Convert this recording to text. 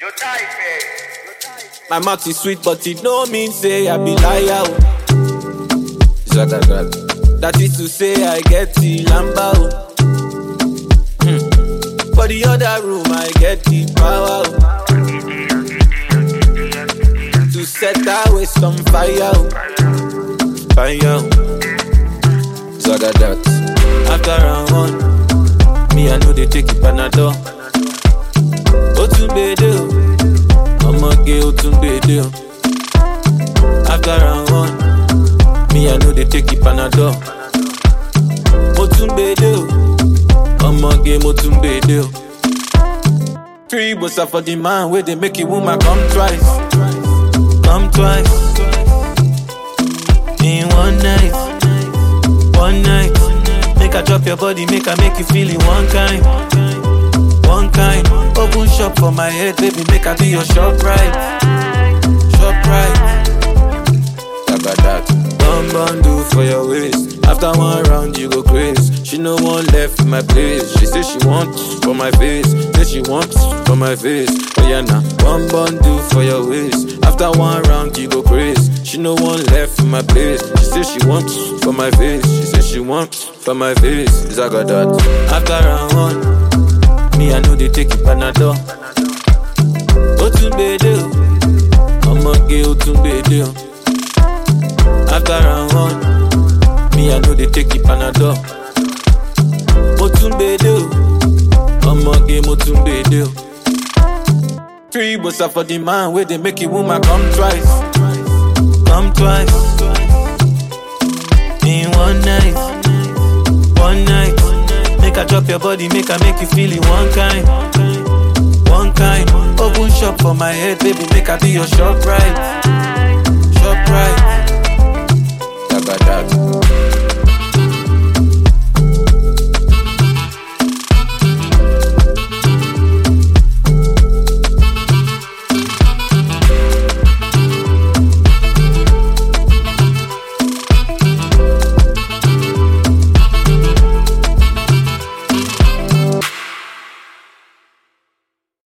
Your type, My mouth is sweet, but it no mean say I be liar. That is to say I get the lamba. For the other room I get the power. To set our waist on fire. Fire. Zagadat. After round one, me I know they take it Panadol. Otunbede, I'ma get Otunbede. After round one, me I know they take it Panadol. Otunbede, I'ma get Otunbede. 3 bossa for the man where they make it woman come twice. Come twice. In one night, make I drop your body, make I make you feel it one kind. Open shop for my head, baby, make I be your shop right. Bun do for your waist. After one round, you go crazy. She no one left in my place. She say she wants for my face. Say she wants for my face. Oh yeah, nah. Bun do for your waist. After one round, you go crazy. She no one left in my place. She say she wants for my face. She say she wants for my face. Zagadat. After round one, me I know they take it Panadol. Otunbede, I'ma get Otunbede. After round one, me I know they take it Panadol. Otunbede, I'ma get Otunbede. 3 bossa for the man where they make it woman come twice. Come twice. In one night, make I drop your body, make I make you feel it one kind. Open shop for my head, baby, make I be your shop right.